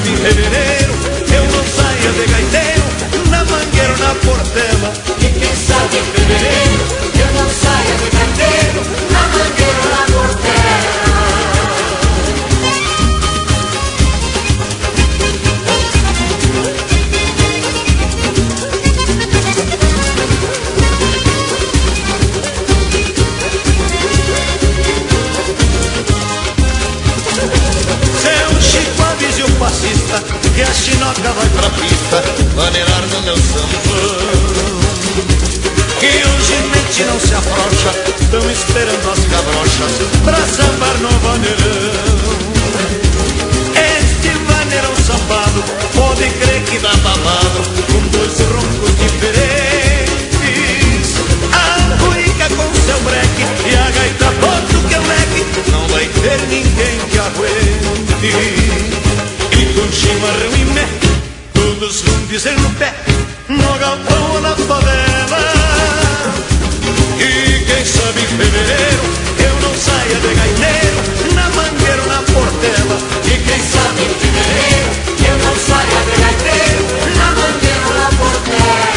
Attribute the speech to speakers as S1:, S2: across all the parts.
S1: sabe em fevereiro eu não saia de gaiteiro, na mangueira ou na portela.
S2: E quem sabe em fevereiro eu não saia de gaiteiro, na mangueira ou na portela.
S1: Fascista, que a chinoca vai pra pista maneirar no meu sambão. Que hoje mente não se afrouxa, tão esperando as cabrochas pra sambar no vaneirão. Este vaneirão sambado, pode crer que dá babado, com dois roncos diferentes. A cuica com seu breque e a gaita bota que é o leque, não vai ter ninguém que aguente. Com chimarrão e mé, todos vão dizer no pé, no galpão ou na favela. E quem sabe em fevereiro eu não saia de gaiteiro, na mangueira ou na portela.
S2: E quem sabe em fevereiro eu não saia de gaiteiro, na mangueira ou na portela.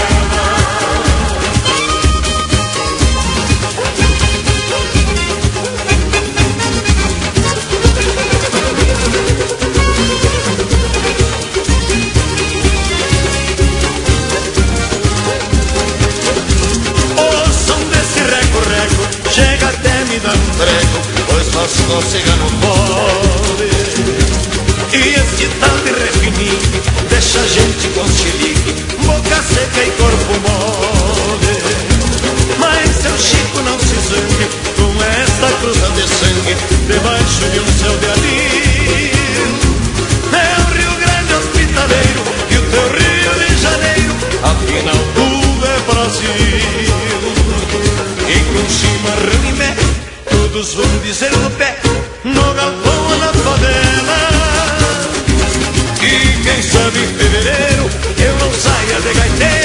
S1: Chega até me dar um treco, pois nosso cigano pode. E esse tal de refinique deixa a gente com chilique, boca seca e corpo mole. Mas seu Chico não se zangue com esta cruzada de sangue debaixo de um céu de anil. É o Rio Grande hospitaleiro e o teu Rio de Janeiro, afinal tudo é Brasil. E com chimarrão e mé, todos vão dizer no pé, no galpão ou na favela. E quem sabe em fevereiro eu não saia de gaiteiro,